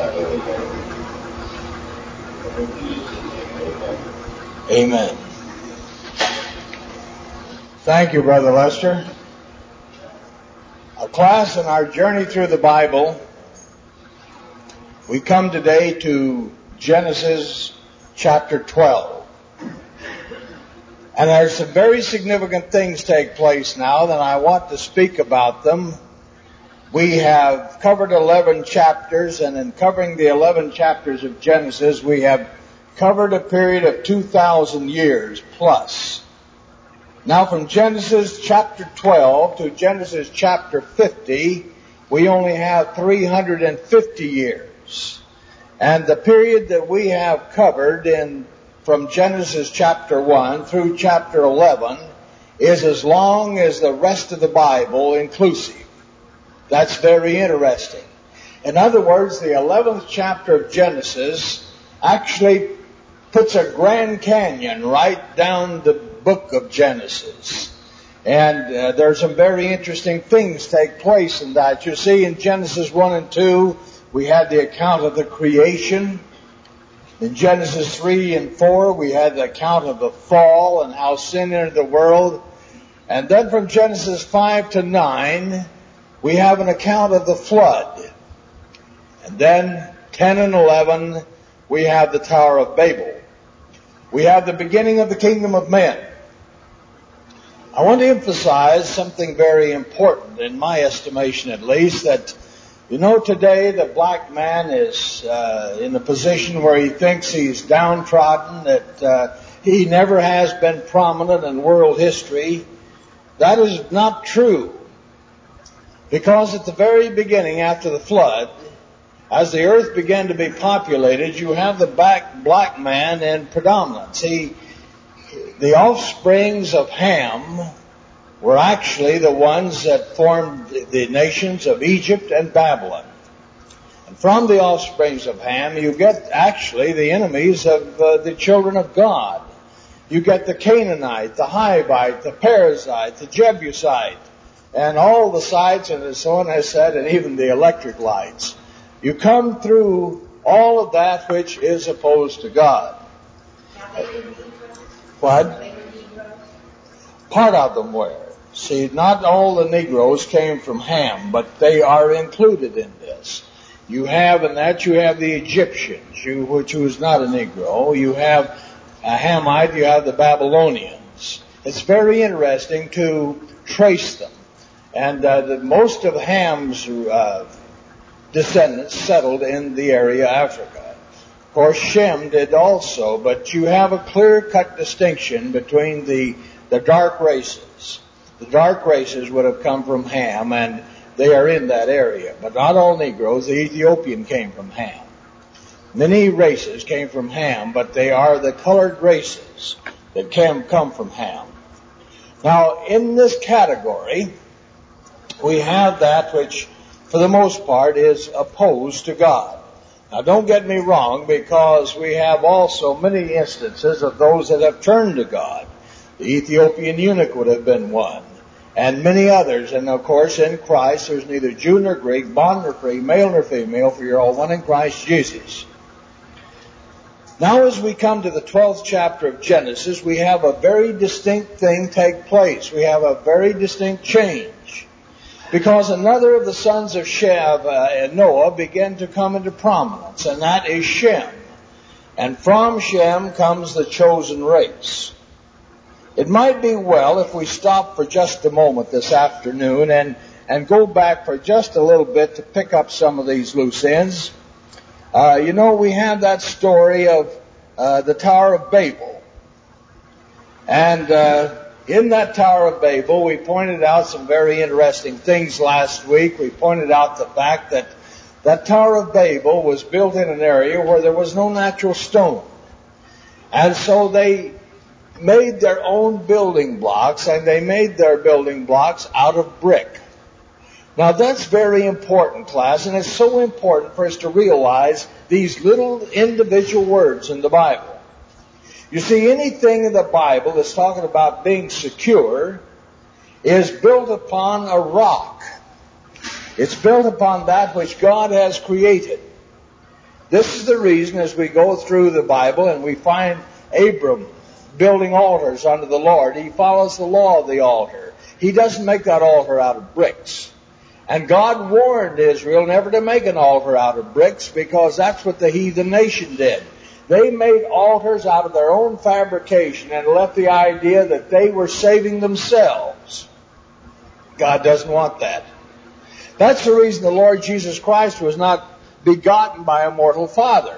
Amen. Thank you, Brother Lester. A class in our journey through the Bible. We come today to Genesis chapter 12. And there's some very significant things take place now that I want to speak about them. We have covered 11 chapters, and in covering the 11 chapters of Genesis, we have covered a period of 2,000 years plus. Now from Genesis chapter 12 to Genesis chapter 50, we only have 350 years. And the period that we have covered from Genesis chapter 1 through chapter 11 is as long as the rest of the Bible inclusive. That's very interesting. In other words, the 11th chapter of Genesis actually puts a Grand Canyon right down the book of Genesis. And there's some very interesting things take place in that. You see, in Genesis 1 and 2, we had the account of the creation. In Genesis 3 and 4, we had the account of the fall and how sin entered the world. And then from Genesis 5 to 9, we have an account of the flood. And then 10 and 11, we have the Tower of Babel. We have the beginning of the kingdom of men. I want to emphasize something very important, in my estimation at least, that, today the black man is in a position where he thinks he's downtrodden, that he never has been prominent in world history. That is not true. Because at the very beginning, after the flood, as the earth began to be populated, you have the black man in predominance. The offsprings of Ham were actually the ones that formed the nations of Egypt and Babylon. And from the offsprings of Ham, you get actually the enemies of the children of God. You get the Canaanite, the Hivite, the Perizzite, the Jebusite, and all the sites, and as someone has said, and even the electric lights. You come through all of that which is opposed to God. What? Part of them were. See, not all the Negroes came from Ham, but they are included in this. You have the Egyptians, which was not a Negro. You have a Hamite, you have the Babylonians. It's very interesting to trace them. And most of Ham's descendants settled in the area of Africa. Of course, Shem did also, but you have a clear-cut distinction between the dark races. The dark races would have come from Ham, and they are in that area. But not all Negroes. The Ethiopian came from Ham. Many races came from Ham, but they are the colored races that come from Ham. Now, in this category, we have that which, for the most part, is opposed to God. Now, don't get me wrong, because we have also many instances of those that have turned to God. The Ethiopian eunuch would have been one, and many others. And, of course, in Christ, there's neither Jew nor Greek, bond nor free, male nor female, for you're all one in Christ Jesus. Now, as we come to the 12th chapter of Genesis, we have a very distinct thing take place. We have a very distinct change. Because another of the sons of Noah began to come into prominence, and that is Shem. And from Shem comes the chosen race. It might be well if we stop for just a moment this afternoon and go back for just a little bit to pick up some of these loose ends. We have that story of the Tower of Babel. And in that Tower of Babel, we pointed out some very interesting things last week. We pointed out the fact that that Tower of Babel was built in an area where there was no natural stone. And so they made their own building blocks, and they made their building blocks out of brick. Now that's very important, class, and it's so important for us to realize these little individual words in the Bible. You see, anything in the Bible that's talking about being secure is built upon a rock. It's built upon that which God has created. This is the reason as we go through the Bible and we find Abram building altars unto the Lord, he follows the law of the altar. He doesn't make that altar out of bricks. And God warned Israel never to make an altar out of bricks because that's what the heathen nation did. They made altars out of their own fabrication and left the idea that they were saving themselves. God doesn't want that. That's the reason the Lord Jesus Christ was not begotten by a mortal father.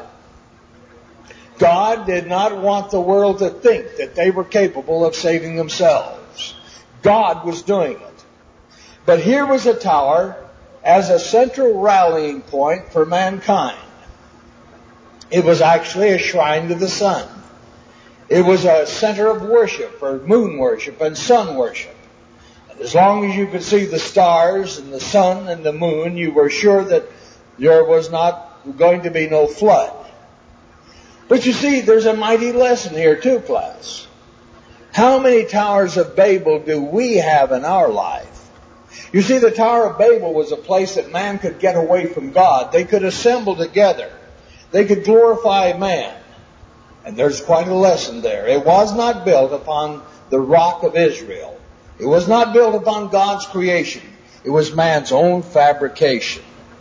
God did not want the world to think that they were capable of saving themselves. God was doing it. But here was a tower as a central rallying point for mankind. It was actually a shrine to the sun. It was a center of worship for moon worship and sun worship. And as long as you could see the stars and the sun and the moon, you were sure that there was not going to be no flood. But you see, there's a mighty lesson here too, class. How many towers of Babel do we have in our life? You see, the Tower of Babel was a place that man could get away from God. They could assemble together. They could glorify man. And there's quite a lesson there. It was not built upon the rock of Israel. It was not built upon God's creation. It was man's own fabrication.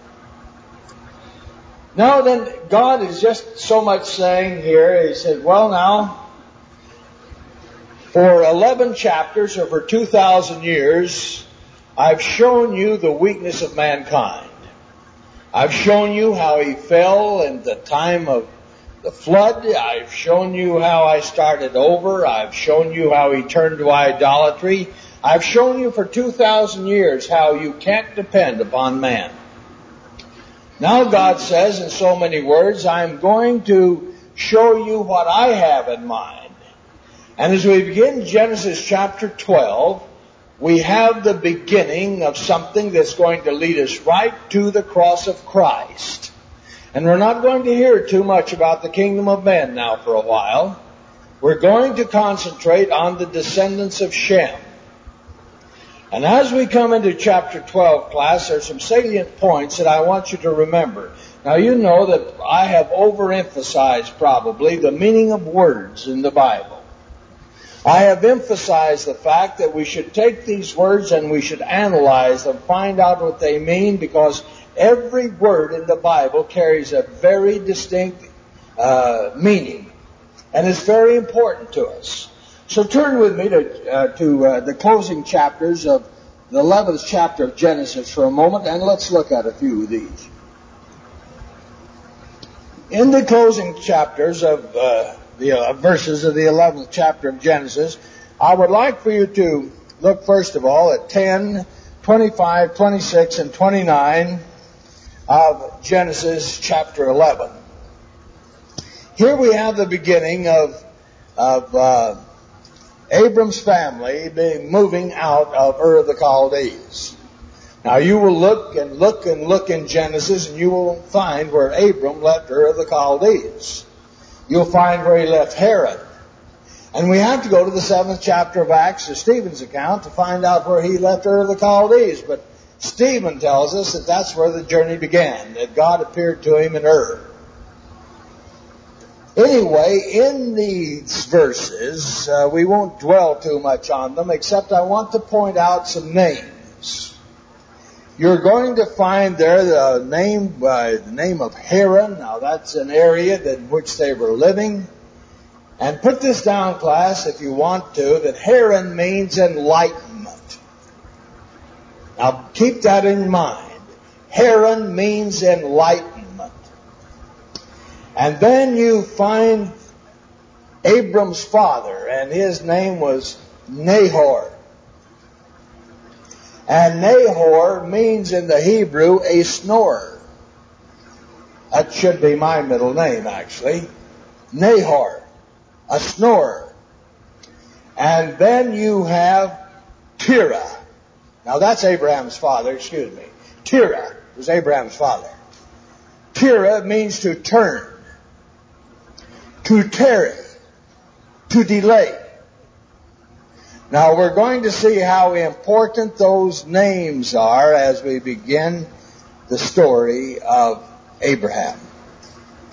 Now then, God is just so much saying here, he said, well now, for 11 chapters or for 2,000 years, I've shown you the weakness of mankind. I've shown you how he fell in the time of the flood. I've shown you how I started over. I've shown you how he turned to idolatry. I've shown you for 2,000 years how you can't depend upon man. Now God says in so many words, I'm going to show you what I have in mind. And as we begin Genesis chapter 12, we have the beginning of something that's going to lead us right to the cross of Christ. And we're not going to hear too much about the kingdom of men now for a while. We're going to concentrate on the descendants of Shem. And as we come into chapter 12, class, there's some salient points that I want you to remember. Now, you know that I have overemphasized probably the meaning of words in the Bible. I have emphasized the fact that we should take these words and we should analyze them, find out what they mean, because every word in the Bible carries a very distinct meaning, and it's very important to us. So turn with me to the closing chapters of the 11th chapter of Genesis for a moment, and let's look at a few of these. In the closing chapters of the verses of the 11th chapter of Genesis, I would like for you to look first of all at 10, 25, 26, and 29 of Genesis chapter 11. Here we have the beginning of Abram's family moving out of Ur of the Chaldees. Now you will look and look and look in Genesis, and you will find where Abram left Ur of the Chaldees. You'll find where he left Haran. And we have to go to the 7th chapter of Acts, to Stephen's account, to find out where he left Ur of the Chaldees. But Stephen tells us that that's where the journey began, that God appeared to him in Ur. Anyway, in these verses, we won't dwell too much on them, except I want to point out some names. You're going to find there the name of Haran. Now that's an area in which they were living. And put this down, class, if you want to, that Haran means enlightenment. Now keep that in mind. Haran means enlightenment. And then you find Abram's father, and his name was Nahor. And Nahor means in the Hebrew a snorer. That should be my middle name, actually. Nahor, a snorer. And then you have Terah. Now that's Abraham's father, excuse me. Terah was Abraham's father. Terah means to turn, to tarry, to delay. Now we're going to see how important those names are as we begin the story of Abraham.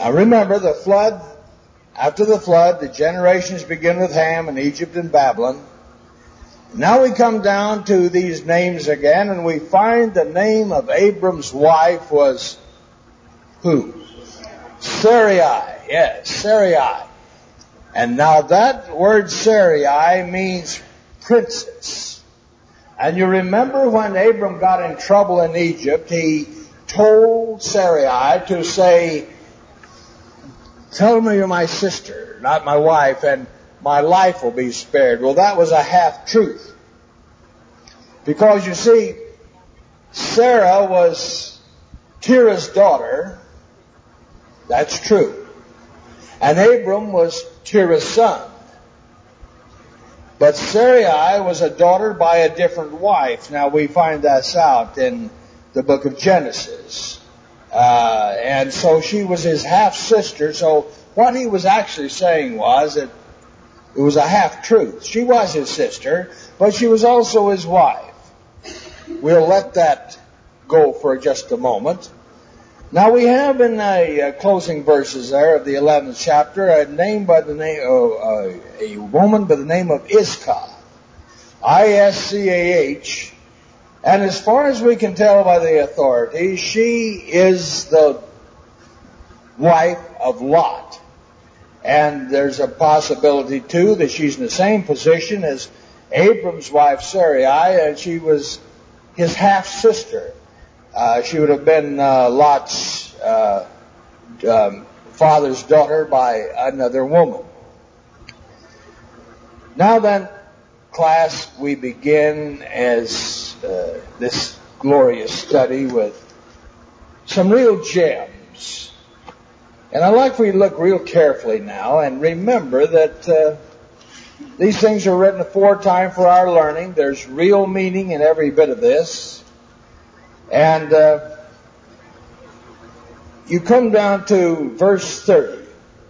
Now remember, the flood, after the flood, the generations begin with Ham in Egypt and Babylon. Now we come down to these names again, and we find the name of Abram's wife was who? Sarai. Yes, Sarai. And now that word Sarai means princess. And you remember when Abram got in trouble in Egypt, he told Sarai to say, tell me you're my sister, not my wife, and my life will be spared. Well, that was a half-truth. Because you see, Sarah was Terah's daughter. That's true. And Abram was Terah's son. But Sarai was a daughter by a different wife. Now we find that out in the book of Genesis. And so she was his half-sister. So what he was actually saying was that it was a half-truth. She was his sister, but she was also his wife. We'll let that go for just a moment. Now we have in the closing verses there of the 11th chapter a woman by the name of Iscah, I-S-C-A-H, and as far as we can tell by the authorities, she is the wife of Lot. And there's a possibility too that she's in the same position as Abram's wife Sarai, and she was his half-sister. She would have been Lot's father's daughter by another woman. Now then, class, we begin as this glorious study with some real gems. And I'd like for you to look real carefully now and remember that these things are written aforetime for our learning. There's real meaning in every bit of this. And you come down to verse 30.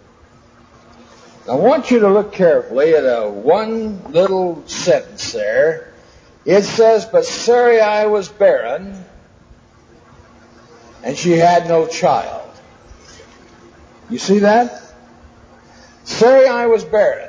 I want you to look carefully at one little sentence there. It says, but Sarai was barren, and she had no child. You see that? Sarai was barren.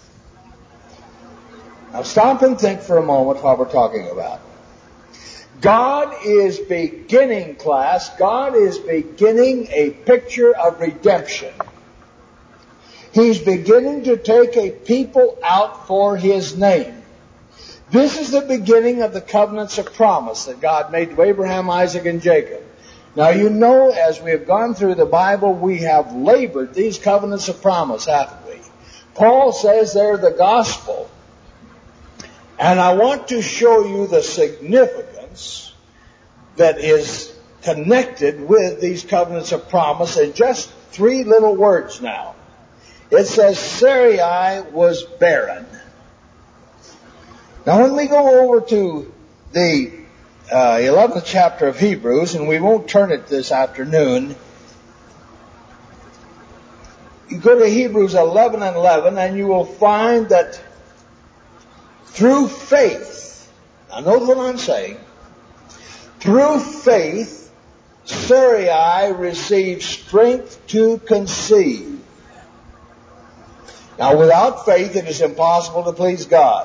Now stop and think for a moment what we're talking about. God is beginning, class, God is beginning a picture of redemption. He's beginning to take a people out for His name. This is the beginning of the covenants of promise that God made to Abraham, Isaac, and Jacob. Now you know, as we have gone through the Bible, we have labored these covenants of promise, haven't we? Paul says they're the gospel. And I want to show you the significance that is connected with these covenants of promise in just three little words now. It says Sarai was barren. Now when we go over to the 11th chapter of Hebrews, and we won't turn it this afternoon, you go to Hebrews 11 and 11 and you will find that through faith, now notice what I'm saying, through faith, Sarai received strength to conceive. Now without faith it is impossible to please God.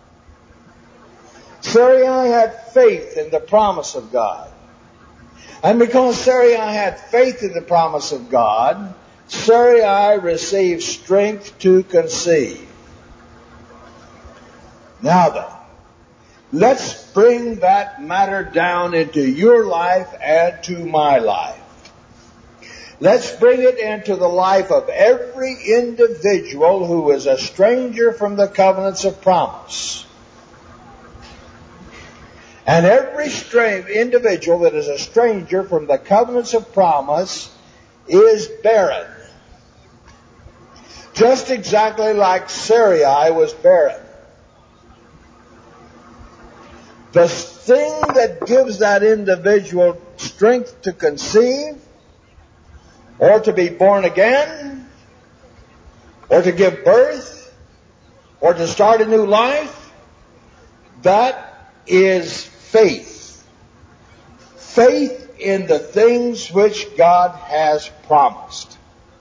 Sarai had faith in the promise of God. And because Sarai had faith in the promise of God, Sarai received strength to conceive. Now then, let's bring that matter down into your life and to my life. Let's bring it into the life of every individual who is a stranger from the covenants of promise. And every individual that is a stranger from the covenants of promise is barren. Just exactly like Sarai was barren. The thing that gives that individual strength to conceive, or to be born again, or to give birth, or to start a new life, that is faith. Faith in the things which God has promised.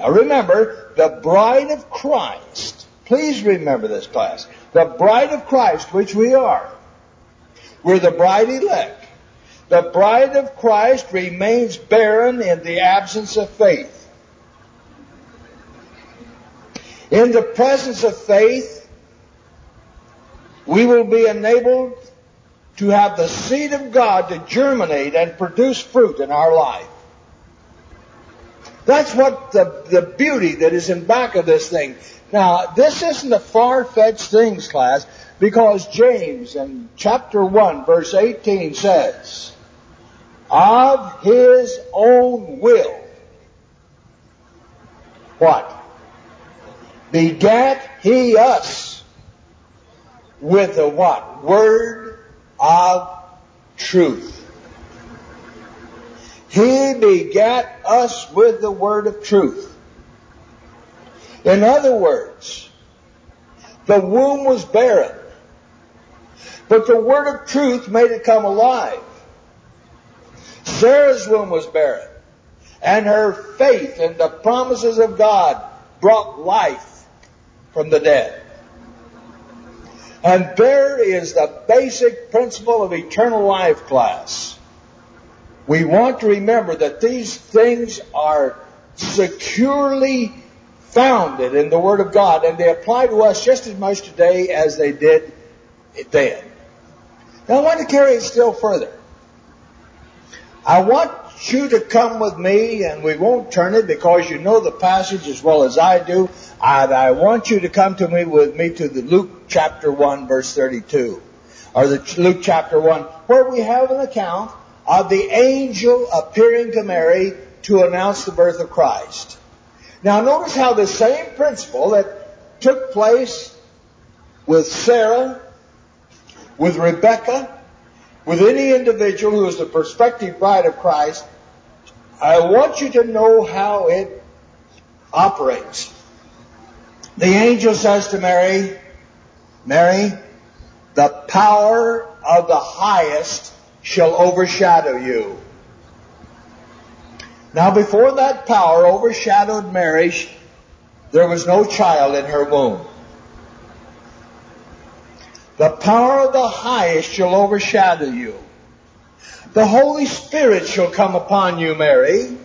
Now remember, the bride of Christ. Please remember this, class. The bride of Christ, which we are. We're the bride elect. The bride of Christ remains barren in the absence of faith. In the presence of faith, we will be enabled to have the seed of God to germinate and produce fruit in our life. That's what the beauty that is in back of this thing. Now, this isn't a far-fetched things, class, because James in chapter 1, verse 18 says, of His own will, what? Begat He us with the what? Word of truth. He begat us with the word of truth. In other words, the womb was barren, but the word of truth made it come alive. Sarah's womb was barren, and her faith in the promises of God brought life from the dead. And there is the basic principle of eternal life, class. We want to remember that these things are securely founded in the Word of God, and they apply to us just as much today as they did then. Now I want to carry it still further. I want you to come with me, and we won't turn it because you know the passage as well as I do. And I want you to come with me to the Luke chapter 1, verse 32. Or the Luke chapter 1, where we have an account of the angel appearing to Mary to announce the birth of Christ. Now notice how the same principle that took place with Sarah, with Rebecca, with any individual who is the prospective bride of Christ, I want you to know how it operates. The angel says to Mary, Mary, the power of the highest shall overshadow you. Now before that power overshadowed Mary, there was no child in her womb. The power of the highest shall overshadow you. The Holy Spirit shall come upon you, Mary,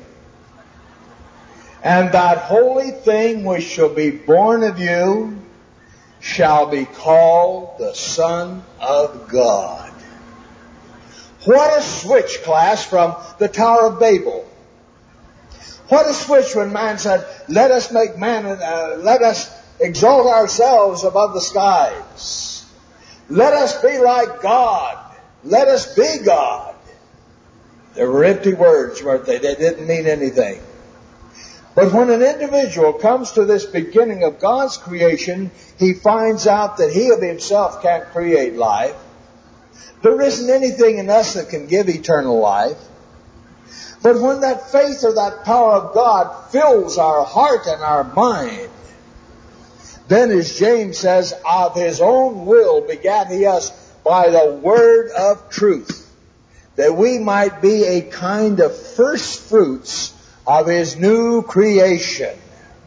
and that holy thing which shall be born of you shall be called the Son of God. What a switch, class, from the Tower of Babel. What a switch when man said, let us make man, let us exalt ourselves above the skies. Let us be like God. Let us be God. They were empty words, weren't they? They didn't mean anything. But when an individual comes to this beginning of God's creation, he finds out that he of himself can't create life. There isn't anything in us that can give eternal life. But when that faith or that power of God fills our heart and our mind, then as James says, of His own will begat He us by the word of truth, that we might be a kind of first fruits of His new creation.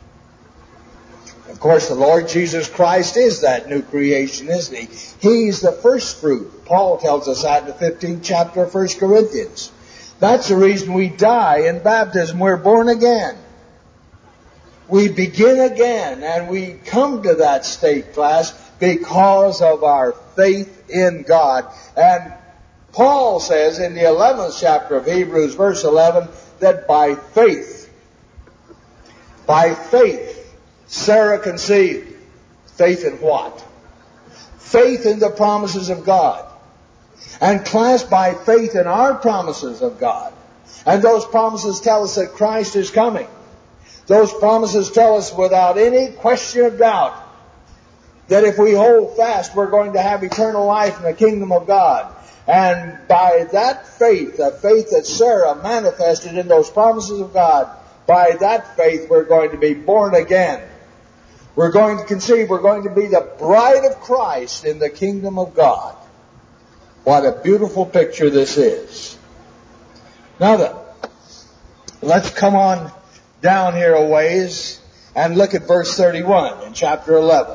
Of course, the Lord Jesus Christ is that new creation, isn't He? He's the first fruit. Paul tells us that in the 15th chapter of 1 Corinthians. That's the reason we die in baptism. We're born again. We begin again, and we come to that state, class, because of our faith in God. And Paul says in the 11th chapter of Hebrews, verse 11, that by faith, Sarah conceived. Faith in what? Faith in the promises of God. And class, by faith in our promises of God. And those promises tell us that Christ is coming. Those promises tell us without any question of doubt that if we hold fast, we're going to have eternal life in the kingdom of God. And by that faith, the faith that Sarah manifested in those promises of God, by that faith we're going to be born again. We're going to conceive, we're going to be the bride of Christ in the kingdom of God. What a beautiful picture this is. Now then, let's come on down here a ways and look at verse 31 in chapter 11.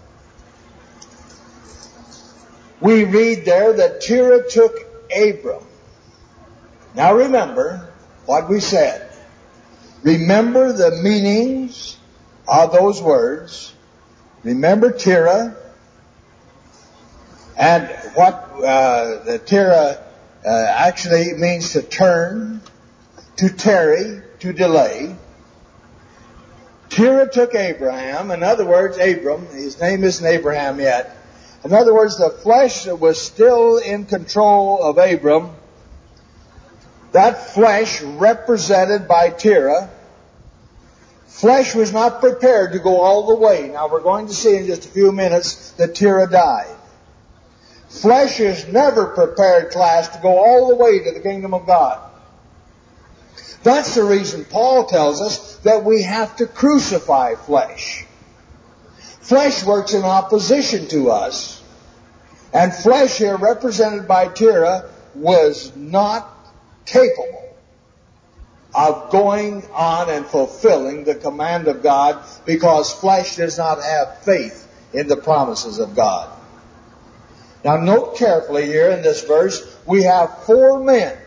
We read there that Terah took Abram. Now remember what we said. Remember the meanings of those words. Remember Terah. And what the Terah actually means to turn, to tarry, to delay. Terah took Abraham. In other words, Abram, his name isn't Abraham yet. In other words, the flesh was still in control of Abram. That flesh represented by Terah. Flesh was not prepared to go all the way. Now we're going to see in just a few minutes that Terah died. Flesh is never prepared, class, to go all the way to the kingdom of God. That's the reason Paul tells us that we have to crucify flesh. Flesh works in opposition to us. And flesh here, represented by Terah, was not capable of going on and fulfilling the command of God because flesh does not have faith in the promises of God. Now note carefully here in this verse, we have 4 men.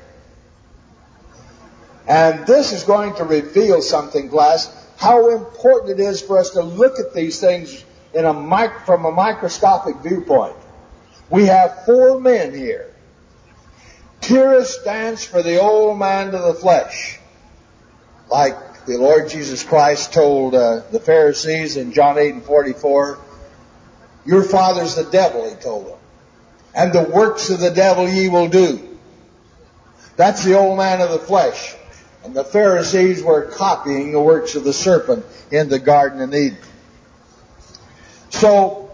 And this is going to reveal something, class, how important it is for us to look at these things from a microscopic viewpoint. We have 4 men here. Terah stands for the old man of the flesh. Like the Lord Jesus Christ told the Pharisees in John 8:44, your father's the devil, he told them. And the works of the devil ye will do. That's the old man of the flesh. And the Pharisees were copying the works of the serpent in the Garden of Eden. So,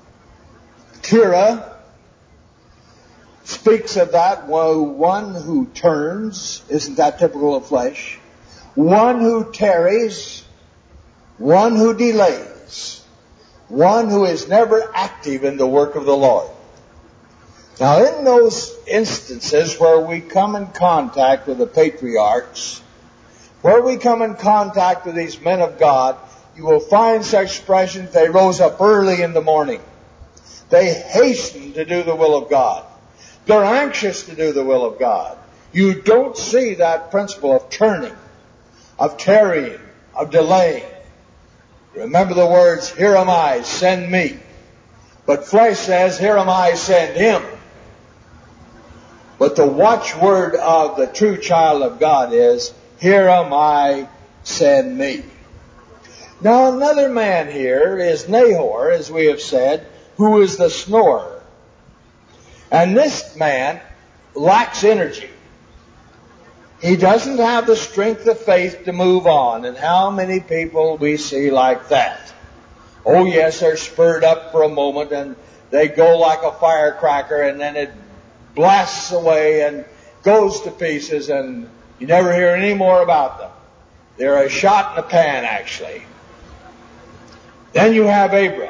Terah speaks of that one who turns, isn't that typical of flesh? One who tarries, one who delays, one who is never active in the work of the Lord. Now, in those instances where we come in contact with the patriarchs, where we come in contact with these men of God, you will find such expressions. They rose up early in the morning. They hasten to do the will of God. They're anxious to do the will of God. You don't see that principle of turning, of tarrying, of delaying. Remember the words, here am I, send me. But flesh says, here am I, send him. But the watchword of the true child of God is, here am I, send me. Now another man here is Nahor, as we have said, who is the snorer. And this man lacks energy. He doesn't have the strength of faith to move on. And how many people we see like that? Oh yes, they're spurred up for a moment and they go like a firecracker and then it blasts away and goes to pieces and you never hear any more about them. They're a shot in the pan, actually. Then you have Abram.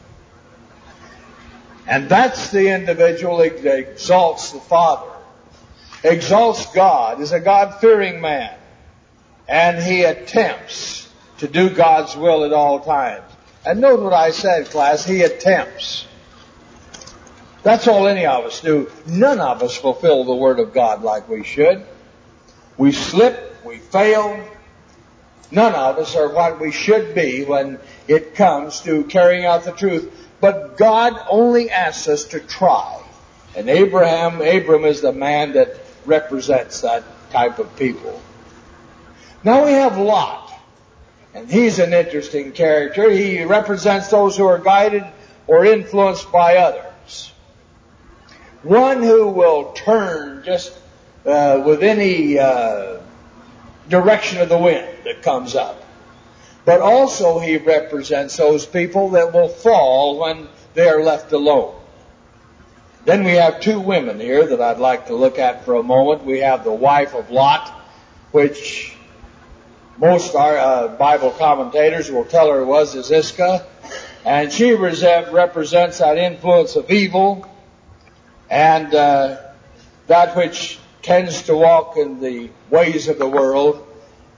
And that's the individual that exalts the Father, exalts God, is a God-fearing man. And he attempts to do God's will at all times. And note what I said, class, he attempts. That's all any of us do. None of us fulfill the Word of God like we should. We slip, we fail. None of us are what we should be when it comes to carrying out the truth. But God only asks us to try. And Abram is the man that represents that type of people. Now we have Lot. And he's an interesting character. He represents those who are guided or influenced by others. One who will turn just with any direction of the wind that comes up. But also he represents those people that will fall when they are left alone. Then we have 2 women here that I'd like to look at for a moment. We have the wife of Lot, which most Bible commentators will tell her was Iscah. And she represents that influence of evil and that which tends to walk in the ways of the world.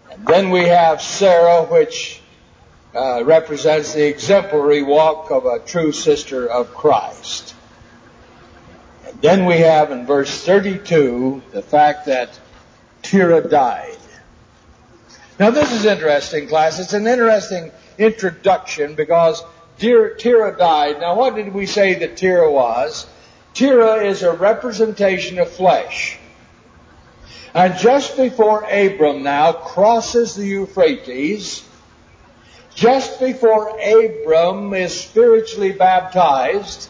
And then we have Sarah, which represents the exemplary walk of a true sister of Christ. And then we have in verse 32 the fact that Terah died. Now this is interesting, class. It's an interesting introduction because Terah died. Now what did we say that Terah was? Terah is a representation of flesh. And just before Abram now crosses the Euphrates, just before Abram is spiritually baptized,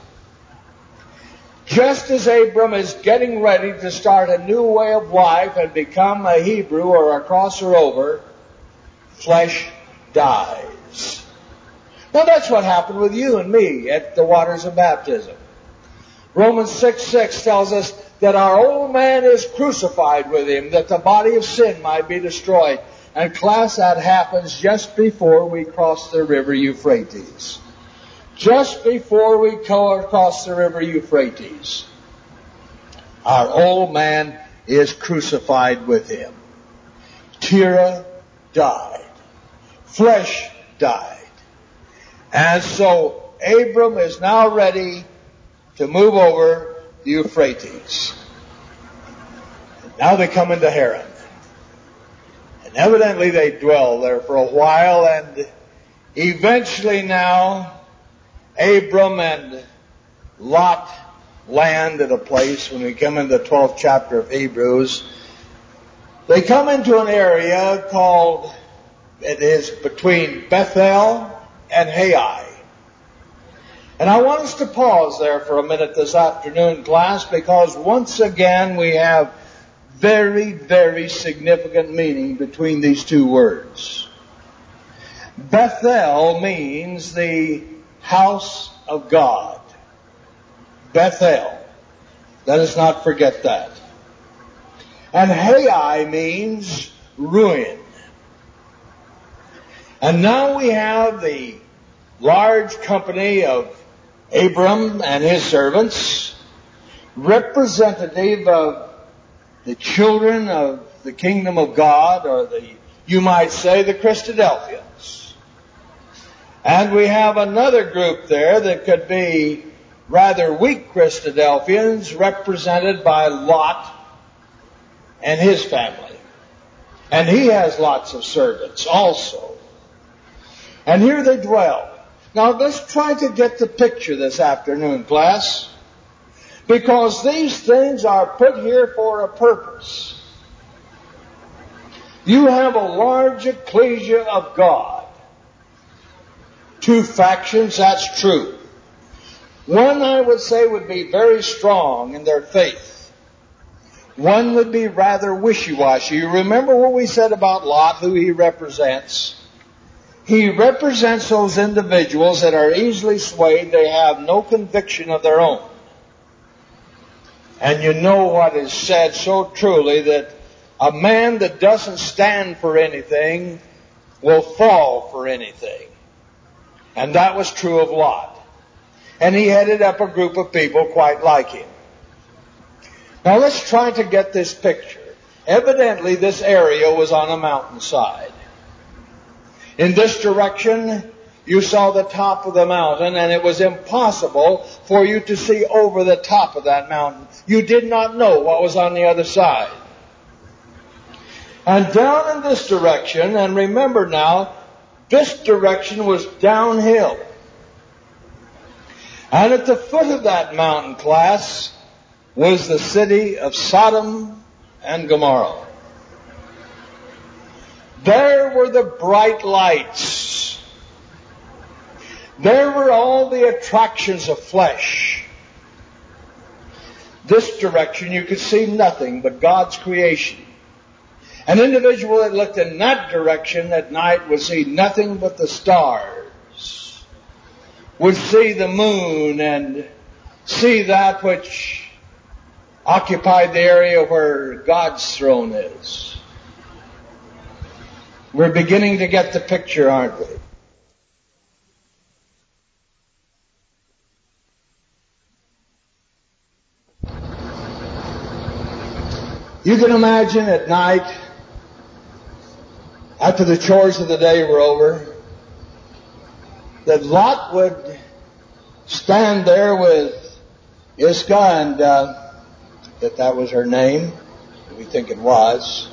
just as Abram is getting ready to start a new way of life and become a Hebrew or a crosser over, flesh dies. Now that's what happened with you and me at the waters of baptism. Romans 6:6 tells us that our old man is crucified with him, that the body of sin might be destroyed. And class, that happens just before we cross the river Euphrates. Just before we cross the river Euphrates, our old man is crucified with him. Terah died. Flesh died. And so Abram is now ready to move over the Euphrates. Now they come into Haran. And evidently they dwell there for a while, and eventually now Abram and Lot land at a place. When we come into the 12th chapter of Hebrews, they come into an area called, it is between Bethel and Hai. And I want us to pause there for a minute this afternoon, class, because once again we have very, very significant meaning between these two words. Bethel means the house of God. Bethel. Let us not forget that. And Hai means ruin. And now we have the large company of Abram and his servants, representative of the children of the kingdom of God, or you might say, the Christadelphians. And we have another group there that could be rather weak Christadelphians, represented by Lot and his family. And he has lots of servants also. And here they dwell. Now let's try to get the picture this afternoon, class, because these things are put here for a purpose. You have a large ecclesia of God. Two factions, that's true. One, I would say, would be very strong in their faith. One would be rather wishy-washy. You remember what we said about Lot, who he represents? He represents those individuals that are easily swayed. They have no conviction of their own. And you know what is said so truly, that a man that doesn't stand for anything will fall for anything. And that was true of Lot. And he headed up a group of people quite like him. Now let's try to get this picture. Evidently this area was on a mountainside. In this direction, you saw the top of the mountain, and it was impossible for you to see over the top of that mountain. You did not know what was on the other side. And down in this direction, and remember now, this direction was downhill. And at the foot of that mountain, class, was the city of Sodom and Gomorrah. There were the bright lights. There were all the attractions of flesh. This direction you could see nothing but God's creation. An individual that looked in that direction at night would see nothing but the stars, would see the moon and see that which occupied the area where God's throne is. We're beginning to get the picture, aren't we? You can imagine at night after the chores of the day were over, that Lot would stand there with Iscah, and that was her name, we think it was.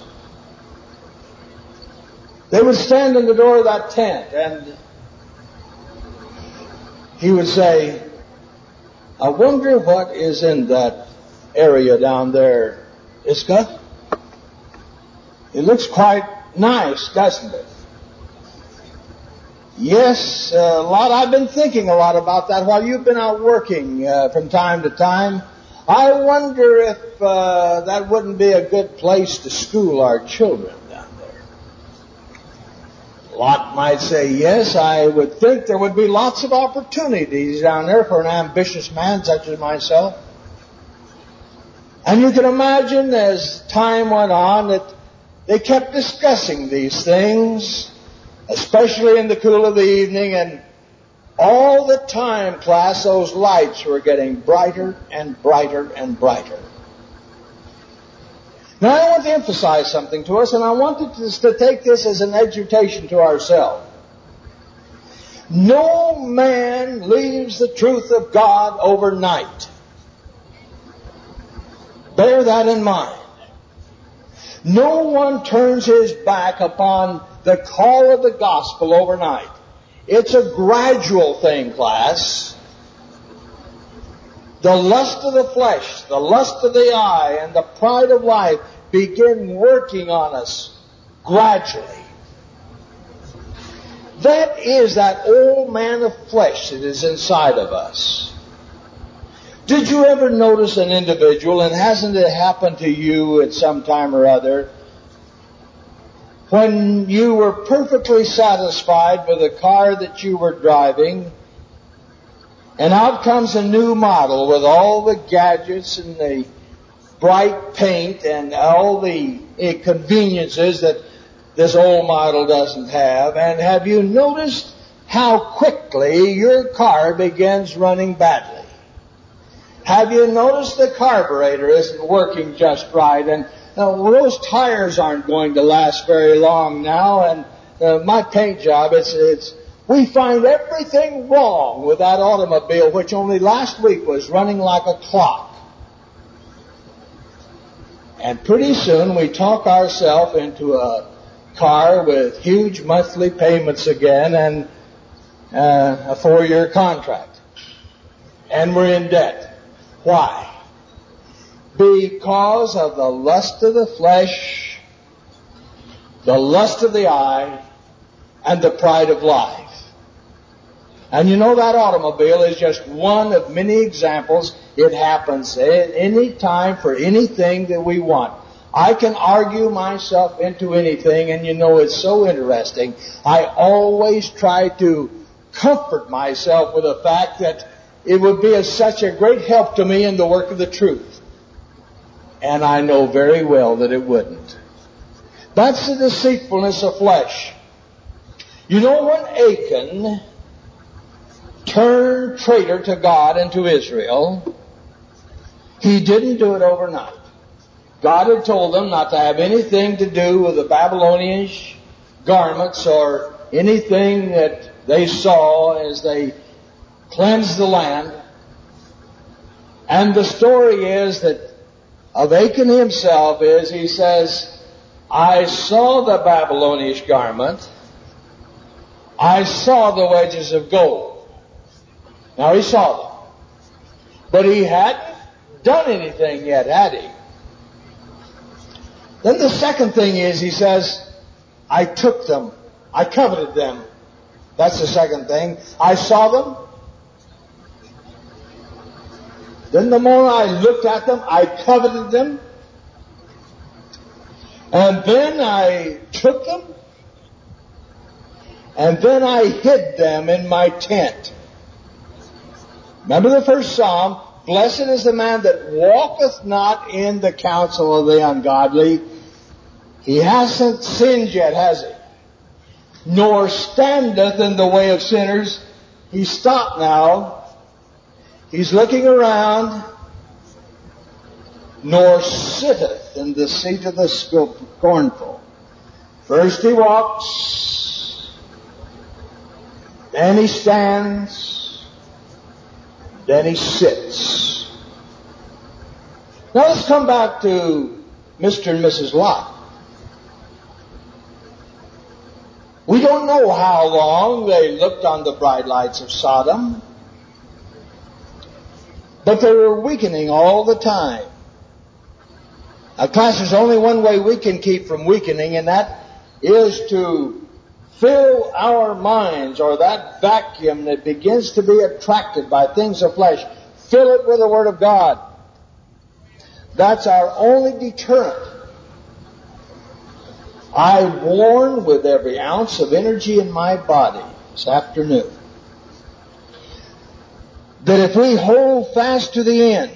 They would stand in the door of that tent, and he would say, I wonder what is in that area down there, Iscah. It looks quite nice, doesn't it? Yes, Lot, I've been thinking a lot about that while you've been out working from time to time. I wonder if that wouldn't be a good place to school our children down there. Lot might say, yes, I would think there would be lots of opportunities down there for an ambitious man such as myself. And you can imagine as time went on that they kept discussing these things, especially in the cool of the evening, and all the time, class, those lights were getting brighter and brighter and brighter. Now, I want to emphasize something to us, and I want us to take this as an exhortation to ourselves. No man leaves the truth of God overnight. Bear that in mind. No one turns his back upon the call of the gospel overnight. It's a gradual thing, class. The lust of the flesh, the lust of the eye, and the pride of life begin working on us gradually. That is that old man of flesh that is inside of us. Did you ever notice an individual, and hasn't it happened to you at some time or other, when you were perfectly satisfied with the car that you were driving, and out comes a new model with all the gadgets and the bright paint and all the conveniences that this old model doesn't have, and have you noticed how quickly your car begins running badly? Have you noticed the carburetor isn't working just right, and those tires aren't going to last very long now, and my paint job, we find everything wrong with that automobile, which only last week was running like a clock. And pretty soon we talk ourselves into a car with huge monthly payments again and a 4-year contract. And we're in debt. Why? Because of the lust of the flesh, the lust of the eye, and the pride of life. And you know that automobile is just one of many examples. It happens at any time for anything that we want. I can argue myself into anything, and you know it's so interesting. I always try to comfort myself with the fact that it would be such a great help to me in the work of the truth. And I know very well that it wouldn't. That's the deceitfulness of flesh. You know, when Achan turned traitor to God and to Israel, he didn't do it overnight. God had told them not to have anything to do with the Babylonian garments or anything that they saw as they cleansed the land. And the story is that of Achan himself is, he says, I saw the Babylonian garment, I saw the wedges of gold. Now he saw them. But he hadn't done anything yet, had he? Then the second thing is, he says, I took them. I coveted them. That's the second thing. I saw them. Then the more I looked at them, I coveted them. And then I took them. And then I hid them in my tent. Remember the first Psalm, blessed is the man that walketh not in the counsel of the ungodly. He hasn't sinned yet, has he? Nor standeth in the way of sinners. He's stopped now. He's looking around. Nor sitteth in the seat of the scornful. First he walks, then he stands, then he sits. Now let's come back to Mr. and Mrs. Lot. We don't know how long they looked on the bright lights of Sodom, but they were weakening all the time. Now, class, there's only one way we can keep from weakening, and that is to fill our minds, or that vacuum that begins to be attracted by things of flesh, fill it with the Word of God. That's our only deterrent. I warn with every ounce of energy in my body this afternoon that if we hold fast to the end,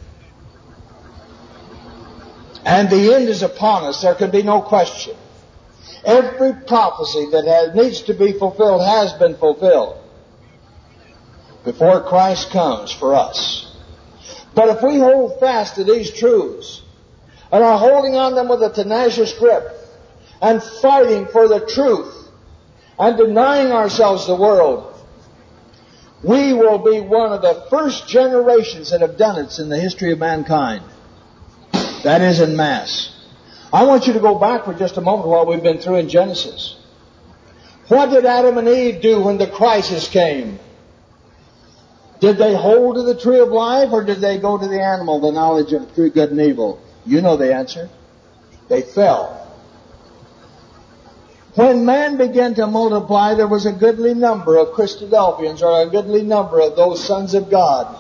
and the end is upon us, there can be no question. Every prophecy that needs to be fulfilled has been fulfilled before Christ comes for us. But if we hold fast to these truths and are holding on them with a tenacious grip and fighting for the truth and denying ourselves the world, we will be one of the first generations that have done it in the history of mankind. That is, en masse. I want you to go back for just a moment to what we've been through in Genesis. What did Adam and Eve do when the crisis came? Did they hold to the tree of life, or did they go to the animal, the knowledge of good and evil? You know the answer. They fell. When man began to multiply, there was a goodly number of Christadelphians, or a goodly number of those sons of God.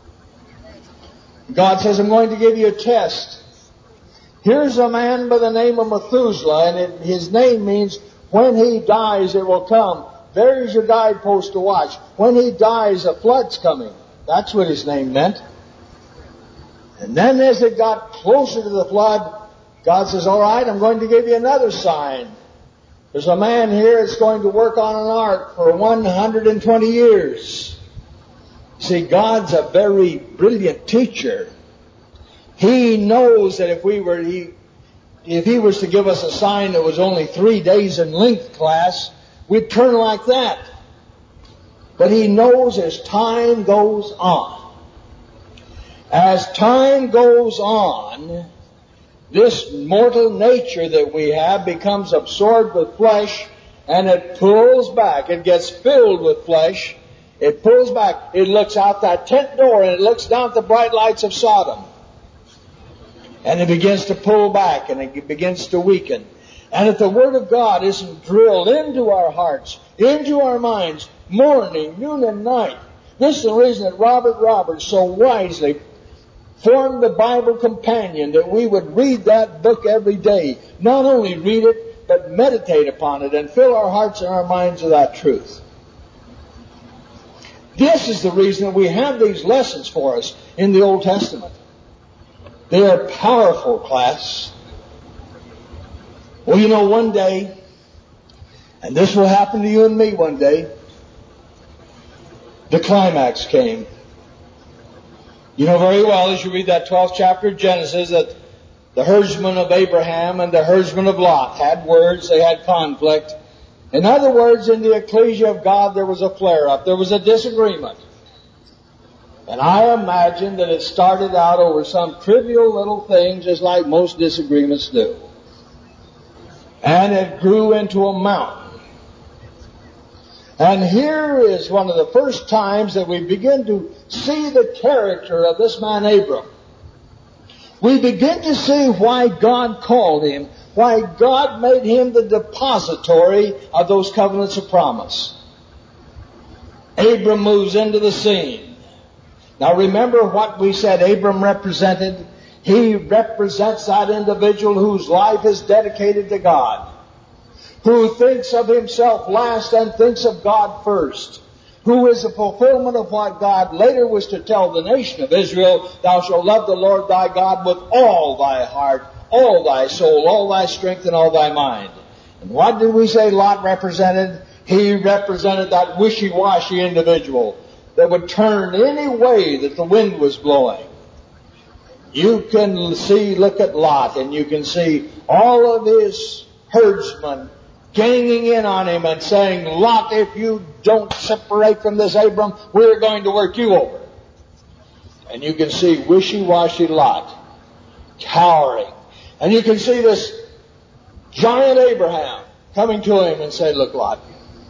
God says, I'm going to give you a test. Here's a man by the name of Methuselah, and his name means when he dies it will come. There's your guidepost to watch. When he dies, a flood's coming. That's what his name meant. And then as it got closer to the flood, God says, all right, I'm going to give you another sign. There's a man here that's going to work on an ark for 120 years. See, God's a very brilliant teacher. He knows that if he was to give us a sign that was only 3 days in length, class, we'd turn like that. But he knows as time goes on. As time goes on, this mortal nature that we have becomes absorbed with flesh, and it pulls back. It gets filled with flesh. It pulls back. It looks out that tent door, and it looks down at the bright lights of Sodom. And it begins to pull back, and it begins to weaken. And if the Word of God isn't drilled into our hearts, into our minds, morning, noon, and night, this is the reason that Robert Roberts so wisely formed the Bible Companion, that we would read that book every day. Not only read it, but meditate upon it and fill our hearts and our minds with that truth. This is the reason that we have these lessons for us in the Old Testament. They are powerful, class. Well, you know, one day, and this will happen to you and me one day, the climax came. You know very well, as you read that 12th chapter of Genesis, that the herdsmen of Abraham and the herdsmen of Lot had words, they had conflict. In other words, in the ecclesia of God, there was a flare-up. There was a disagreement. And I imagine that it started out over some trivial little thing, just like most disagreements do. And it grew into a mountain. And here is one of the first times that we begin to see the character of this man Abram. We begin to see why God called him, why God made him the depository of those covenants of promise. Abram moves into the scene. Now remember what we said Abram represented. He represents that individual whose life is dedicated to God, who thinks of himself last and thinks of God first, who is the fulfillment of what God later was to tell the nation of Israel, thou shalt love the Lord thy God with all thy heart, all thy soul, all thy strength, and all thy mind. And what did we say Lot represented? He represented that wishy-washy individual that would turn any way that the wind was blowing. You can see, look at Lot, and you can see all of his herdsmen ganging in on him and saying, Lot, if you don't separate from this Abram, we're going to work you over. And you can see wishy-washy Lot cowering. And you can see this giant Abraham coming to him and say, look, Lot,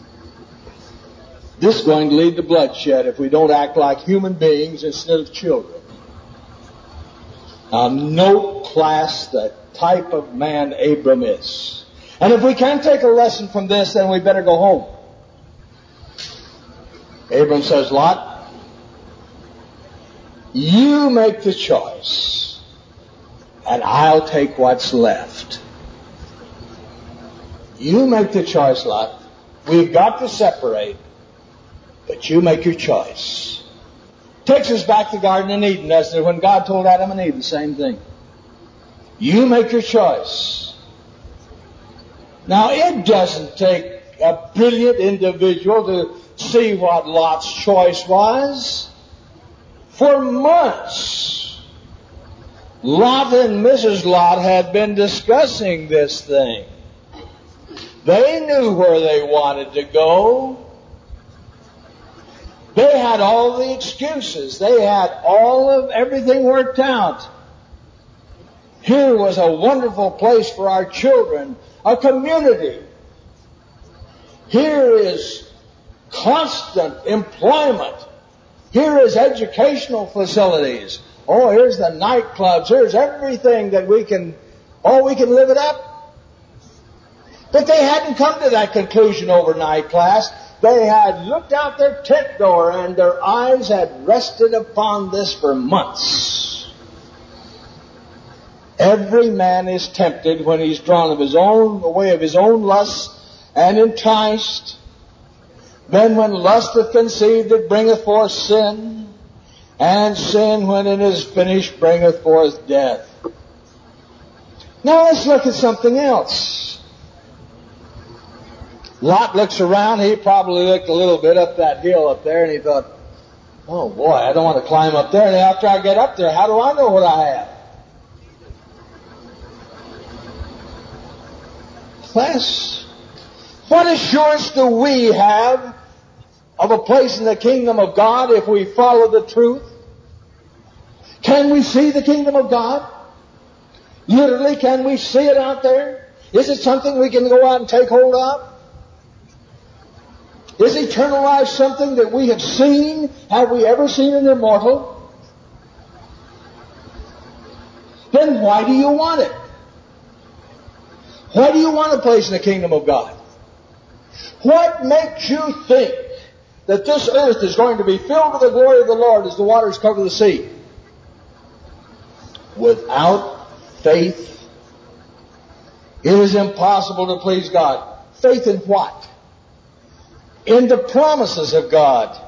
this is going to lead to bloodshed if we don't act like human beings instead of children. Now, note, class, the type of man Abram is. And if we can't take a lesson from this, then we better go home. Abram says, Lot, you make the choice, and I'll take what's left. You make the choice, Lot. We've got to separate, but you make your choice. Takes us back to the Garden of Eden, doesn't it? When God told Adam and Eve the same thing. You make your choice. Now, it doesn't take a brilliant individual to see what Lot's choice was. For months, Lot and Mrs. Lot had been discussing this thing. They knew where they wanted to go. They had all the excuses. They had all of everything worked out. Here was a wonderful place for our children, a community. Here is constant employment. Here is educational facilities. Oh, here's the nightclubs. Here's everything that we can live it up. But they hadn't come to that conclusion overnight, class. They had looked out their tent door and their eyes had rested upon this for months. Every man is tempted when he's drawn of his own, the way of his own lust and enticed. Then when lust hath conceived, it bringeth forth sin. And sin, when it is finished, bringeth forth death. Now let's look at something else. Lot looks around. He probably looked a little bit up that hill up there, and he thought, oh boy, I don't want to climb up there. And after I get up there, how do I know what I have? Class, what assurance do we have of a place in the kingdom of God if we follow the truth? Can we see the kingdom of God? Literally, can we see it out there? Is it something we can go out and take hold of? Is eternal life something that we have seen? Have we ever seen an immortal? Then why do you want it? Why do you want a place in the kingdom of God? What makes you think that this earth is going to be filled with the glory of the Lord as the waters cover the sea? Without faith, it is impossible to please God. Faith in what? In the promises of God.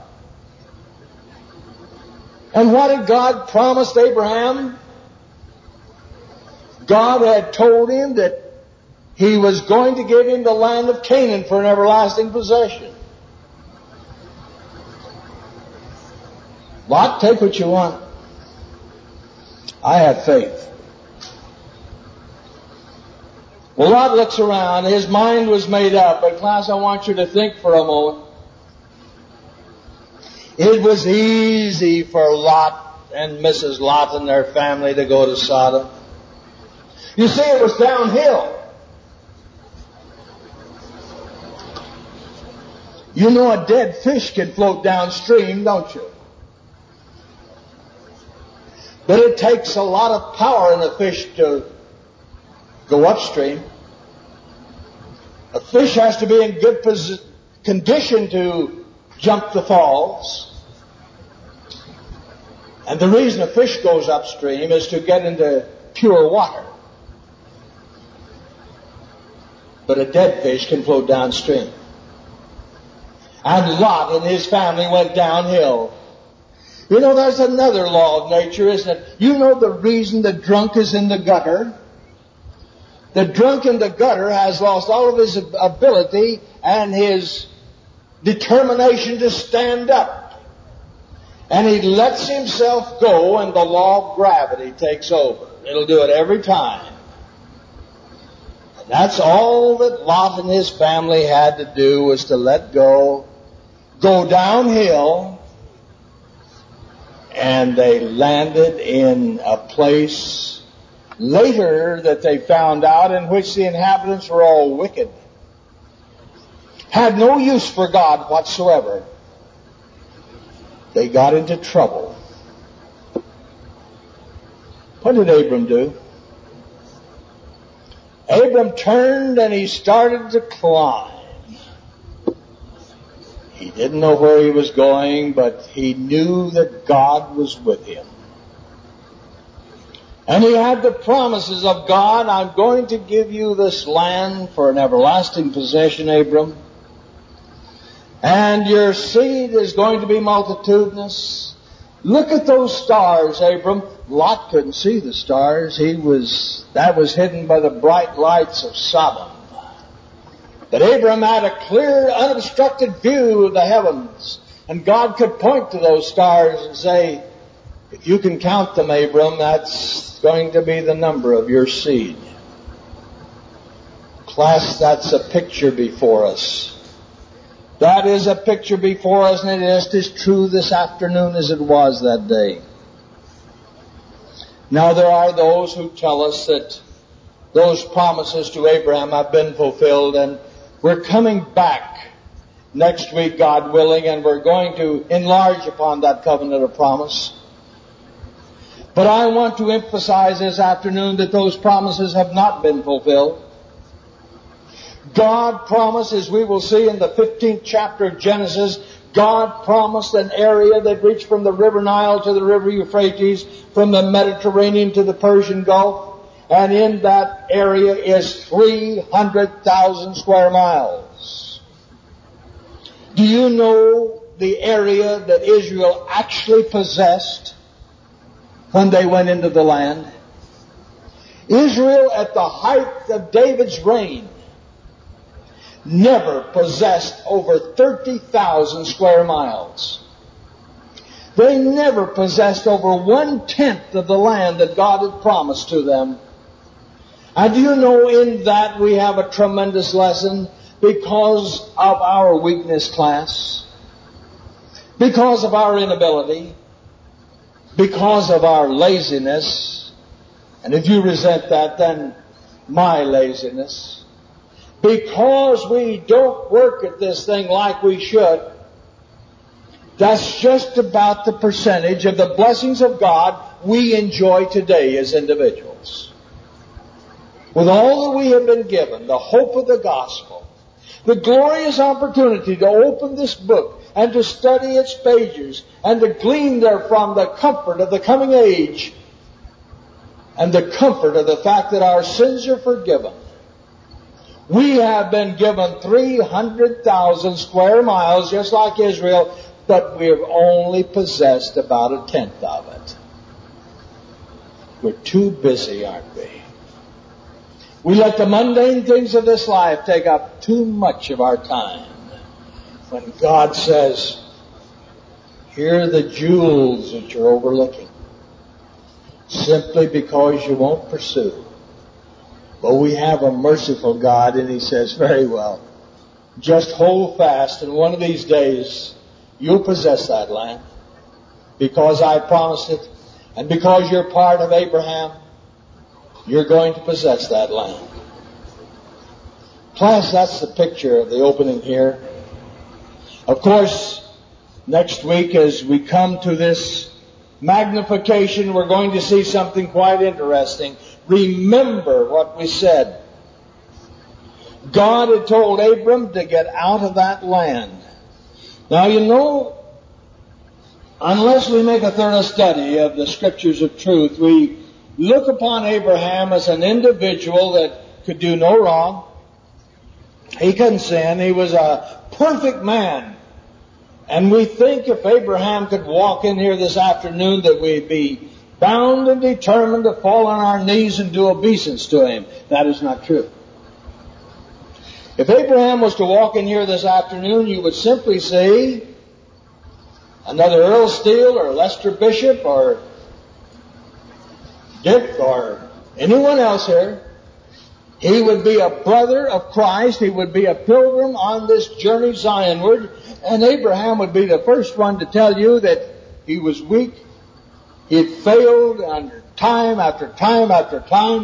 And what had God promised Abraham? God had told him that He was going to give him the land of Canaan for an everlasting possession. Lot, take what you want. I have faith. Well, Lot looks around. His mind was made up. But class, I want you to think for a moment. It was easy for Lot and Mrs. Lot and their family to go to Sodom. You see, it was downhill. You know a dead fish can float downstream, don't you? But it takes a lot of power in a fish to go upstream. A fish has to be in good condition to jump the falls. And the reason a fish goes upstream is to get into pure water. But a dead fish can float downstream. And Lot and his family went downhill. You know, there's another law of nature, isn't it? You know the reason the drunk is in the gutter? The drunk in the gutter has lost all of his ability and his determination to stand up. And he lets himself go, and the law of gravity takes over. It'll do it every time. That's all that Lot and his family had to do, was to let go downhill, and they landed in a place later that they found out in which the inhabitants were all wicked, had no use for God whatsoever. They got into trouble. What did Abram do? Abram turned and he started to climb. He didn't know where he was going, but he knew that God was with him. And he had the promises of God. I'm going to give you this land for an everlasting possession, Abram. And your seed is going to be multitudinous. Look at those stars, Abram. Lot couldn't see the stars. That was hidden by the bright lights of Sodom. But Abram had a clear, unobstructed view of the heavens. And God could point to those stars and say, if you can count them, Abram, that's going to be the number of your seed. Class, that's a picture before us. That is a picture before us, and it is as true this afternoon as it was that day. Now there are those who tell us that those promises to Abraham have been fulfilled, and we're coming back next week, God willing, and we're going to enlarge upon that covenant of promise. But I want to emphasize this afternoon that those promises have not been fulfilled. God promised, as we will see in the 15th chapter of Genesis, God promised an area that reached from the river Nile to the river Euphrates, from the Mediterranean to the Persian Gulf. And in that area is 300,000 square miles. Do you know the area that Israel actually possessed when they went into the land? Israel, at the height of David's reign, never possessed over 30,000 square miles. They never possessed over 1/10 of the land that God had promised to them. And do you know, in that we have a tremendous lesson because of our weakness, class, because of our inability, because of our laziness. And if you resent that, then my laziness. Because we don't work at this thing like we should, that's just about the percentage of the blessings of God we enjoy today as individuals. With all that we have been given, the hope of the gospel, the glorious opportunity to open this book and to study its pages and to glean therefrom the comfort of the coming age and the comfort of the fact that our sins are forgiven. We have been given 300,000 square miles, just like Israel, but we've only possessed about 1/10 of it. We're too busy, aren't we? We let the mundane things of this life take up too much of our time. When God says, here are the jewels that you're overlooking, simply because you won't pursue. But we have a merciful God, and He says, very well, just hold fast, and one of these days you'll possess that land, because I promised it, and because you're part of Abraham, you're going to possess that land. Class, that's the picture of the opening here. Of course, next week as we come to this magnification, we're going to see something quite interesting. Remember what we said. God had told Abram to get out of that land. Now, you know, unless we make a thorough study of the Scriptures of truth, we look upon Abraham as an individual that could do no wrong. He couldn't sin. He was a perfect man. And we think if Abraham could walk in here this afternoon that we'd be bound and determined to fall on our knees and do obeisance to him. That is not true. If Abraham was to walk in here this afternoon, you would simply see another Earl Steele or Lester Bishop or Dick or anyone else here. He would be a brother of Christ. He would be a pilgrim on this journey Zionward. And Abraham would be the first one to tell you that he was weak. He had failed under time after time after time.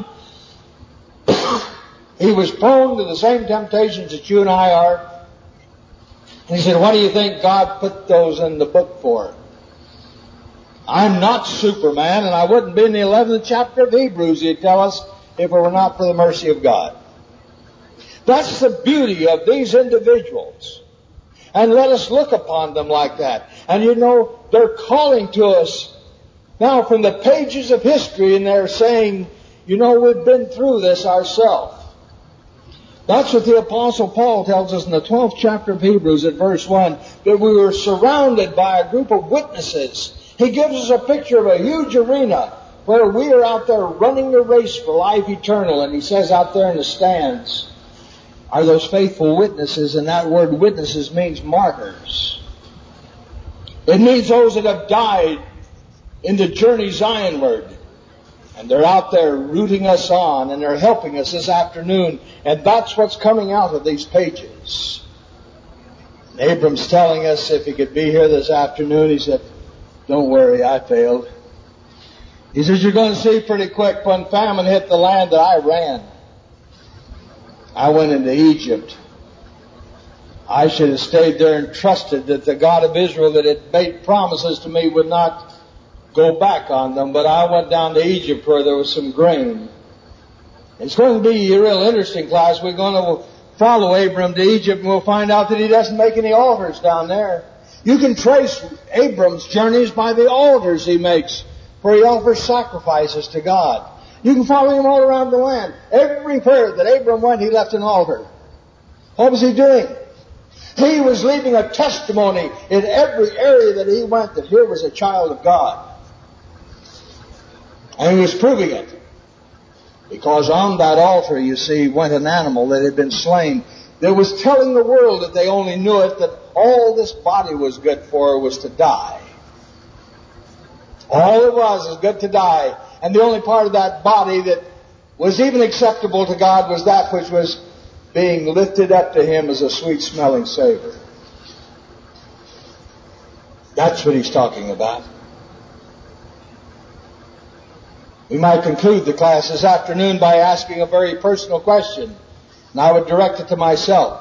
He was prone to the same temptations that you and I are. And he said, what do you think God put those in the book for? I'm not Superman, and I wouldn't be in the 11th chapter of Hebrews, he'd tell us, if it were not for the mercy of God. That's the beauty of these individuals. And let us look upon them like that. And you know, they're calling to us now from the pages of history, and they're saying, you know, we've been through this ourselves. That's what the Apostle Paul tells us in the 12th chapter of Hebrews at verse 1, that we were surrounded by a group of witnesses. He gives us a picture of a huge arena where we are out there running the race for life eternal. And he says out there in the stands are those faithful witnesses, and that word witnesses means martyrs. It means those that have died in the journey Zionward. And they're out there rooting us on, and they're helping us this afternoon. And that's what's coming out of these pages. And Abram's telling us if he could be here this afternoon, he said, don't worry, I failed. He says, you're going to see pretty quick when famine hit the land that I ran. I went into Egypt. I should have stayed there and trusted that the God of Israel that had made promises to me would not go back on them, but I went down to Egypt where there was some grain. It's going to be a real interesting class. We're going to follow Abram to Egypt, and we'll find out that he doesn't make any altars down there. You can trace Abram's journeys by the altars he makes, where he offers sacrifices to God. You can follow him all around the land. Everywhere that Abram went, he left an altar. What was he doing? He was leaving a testimony in every area that he went that here was a child of God. And he was proving it. Because on that altar, you see, went an animal that had been slain. That was telling the world that they only knew it, that all this body was good for was to die. All it was good to die. And the only part of that body that was even acceptable to God was that which was being lifted up to him as a sweet-smelling savor. That's what he's talking about. We might conclude the class this afternoon by asking a very personal question, and I would direct it to myself.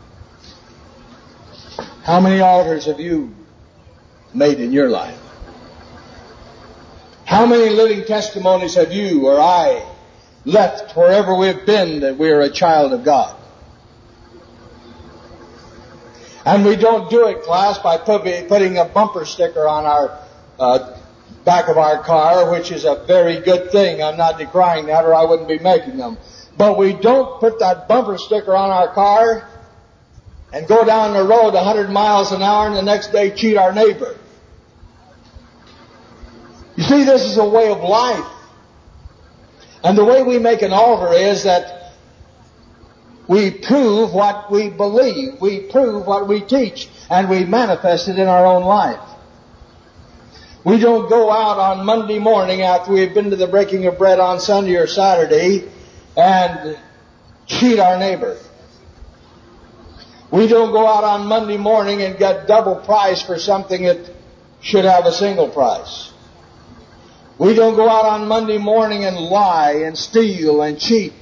How many altars have you made in your life? How many living testimonies have you or I left wherever we've been that we are a child of God? And we don't do it, class, by putting a bumper sticker on our back of our car, which is a very good thing. I'm not decrying that, or I wouldn't be making them. But we don't put that bumper sticker on our car and go down the road 100 miles an hour and the next day cheat our neighbor. You see, this is a way of life. And the way we make an altar is that we prove what we believe. We prove what we teach. And we manifest it in our own life. We don't go out on Monday morning after we've been to the breaking of bread on Sunday or Saturday and cheat our neighbor. We don't go out on Monday morning and get double price for something that should have a single price. We don't go out on Monday morning and lie and steal and cheat.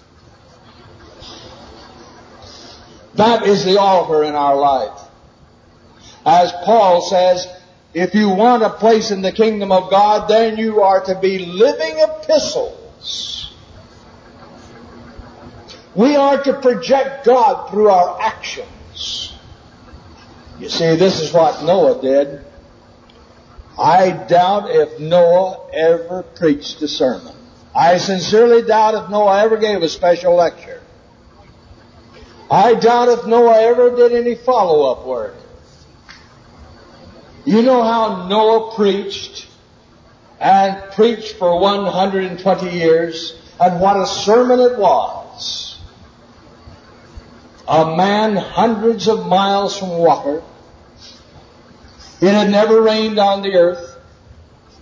That is the altar in our life. As Paul says, if you want a place in the kingdom of God, then you are to be living epistles. We are to project God through our actions. You see, this is what Noah did. I doubt if Noah ever preached a sermon. I sincerely doubt if Noah ever gave a special lecture. I doubt if Noah ever did any follow-up work. You know how Noah preached and preached for 120 years, and what a sermon it was. A man hundreds of miles from water. It had never rained on the earth.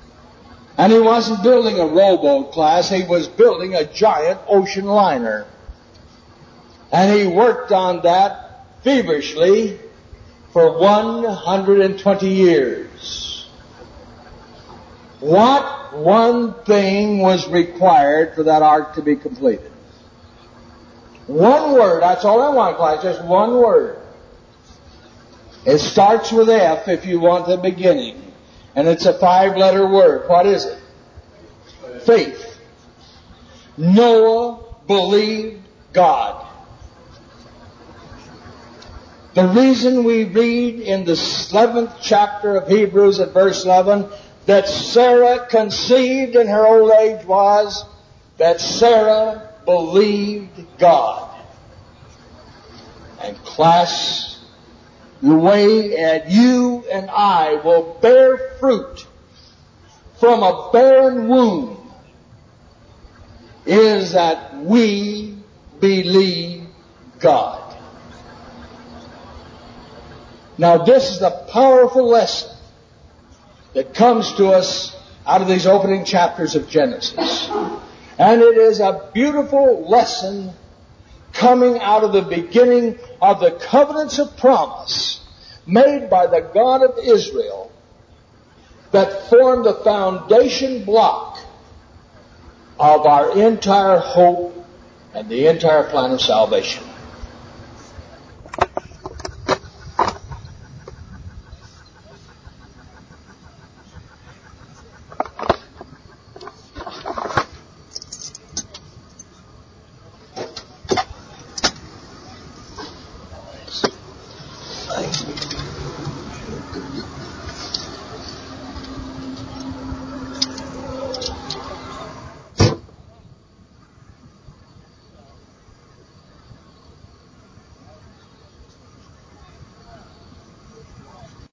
And he wasn't building a rowboat, class. He was building a giant ocean liner. And he worked on that feverishly for 120 years. What one thing was required for that ark to be completed? One word. That's all I want, class. Just one word. It starts with F if you want the beginning. And it's a 5-letter word. What is it? Faith. Noah believed God. The reason we read in the 11th chapter of Hebrews at verse 11 that Sarah conceived in her old age was that Sarah believed God. And class, the way that you and I will bear fruit from a barren womb is that we believe God. Now this is a powerful lesson that comes to us out of these opening chapters of Genesis. And it is a beautiful lesson coming out of the beginning of the covenants of promise made by the God of Israel that form the foundation block of our entire hope and the entire plan of salvation.